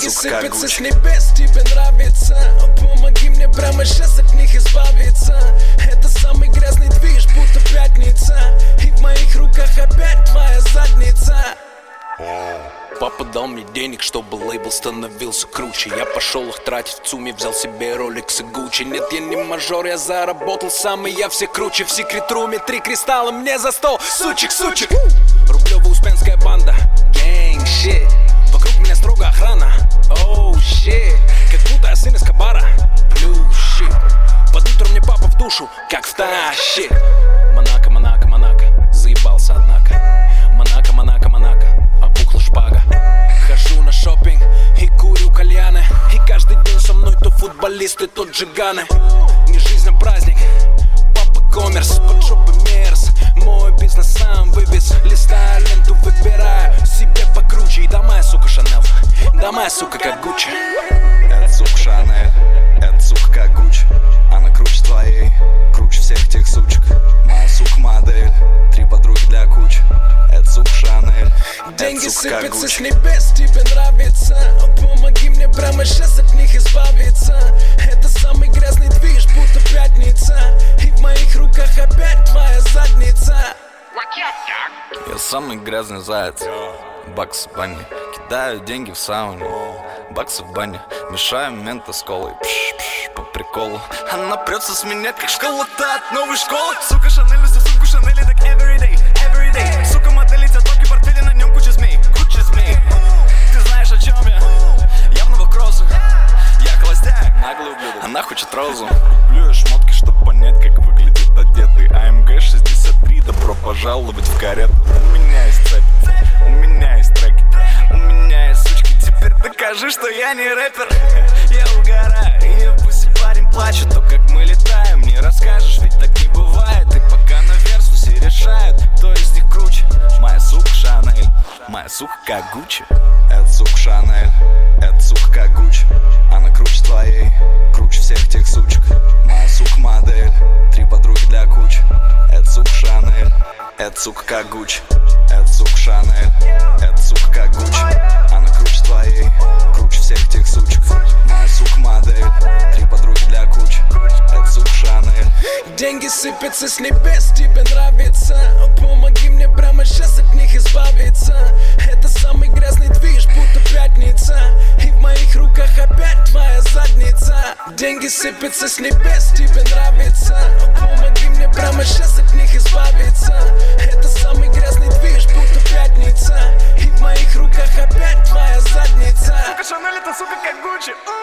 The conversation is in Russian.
Деньги сыпятся с небес, тебе нравится? Помоги мне прямо сейчас от них избавиться. Это самый грязный движ, будто пятница, и в моих руках опять твоя задница. Папа дал мне денег, чтобы лейбл становился круче. Я пошел их тратить в ЦУМе, взял себе Rolex и Gucci. Нет, я не мажор, я заработал сам, и я все круче. В секрет-руме 3 кристалла мне за 100, сучек. Рублево-Успенская банда, gang shit. Вокруг меня строго охрана, oh shit. Как будто я сын Эскобара, blue shit. Под утро мне папа в душу, как втащит. Монако, заебался однако. Монако, опухла шпага. Хожу на шопинг и курю кальяны, и каждый день со мной то футболисты, то джиганы. Не жизнь, а праздник, папа коммерс, под жопой мерз. Мой бизнес сам вывез, листаю ленту, выбираю себе покруче. И да моя сука Шанель, да моя сука как Гуччи. Это сука Шанель, это сука как Гуччи. Она круче твоей, круче всех тех сучек. Моя сука модель, 3 подруги для кучи. Это сука Шанель. Деньги сыпятся с небес, тебе нравится? Помоги мне прямо сейчас от них избавиться. Это самый грязный движ, будто пятница, и в моих руках опять твоя задница. Я самый грязный заяц, бакс в бане. Кидаю деньги в сауне, баксы в бане. Мешаю мента с колой, по приколу. Она прется с меня, как школа-то от новой школы. Сука Шанель, всю сумку Шанели, так everyday. Сука модель, тебя только портфели, на нем куча змей. Ты знаешь, о чем я? Я в новых кроссах. Я холостяк, наглый ублюдок. Она хочет розу. Куплю я шмотки, чтоб понять, как выглядит одетый. АМГ 63, добро пожаловать в карету. У меня есть цепь, у меня есть треки, у меня есть сучки. Теперь докажи, что я не рэпер. Я угораю, и пусть парень плачет. То, как мы летаем, не расскажешь, ведь так не бывает. И пока на версусе решают, кто из них круче. Моя сука Шанель, моя сука как Гуччи. Это сука Шанель, это сука как Гуччи. Она круче твоей, круче всех тех сучек. Моя сука модель, 3 подруги для кучи. Это сука Шанель, это сука как Гуччи. Это сука Шанель, это сука как Гуччи. Она круче твоей, круче всех тех сучек. Моя сука модель, 3 подруги для кучи. Это сука Шанель. Деньги сыпятся с небес, тебе нравится? Помоги мне прямо сейчас от них избавиться. Это самый грязный движ, будто пятница, и в моих руках опять твоя задница. Деньги сыпятся с небес, тебе нравится? Помоги мне прямо сейчас от них избавиться. Это самый грязный движ, будто пятница, и в моих руках опять твоя задница. Сука Шанель, это сука как Гуччи.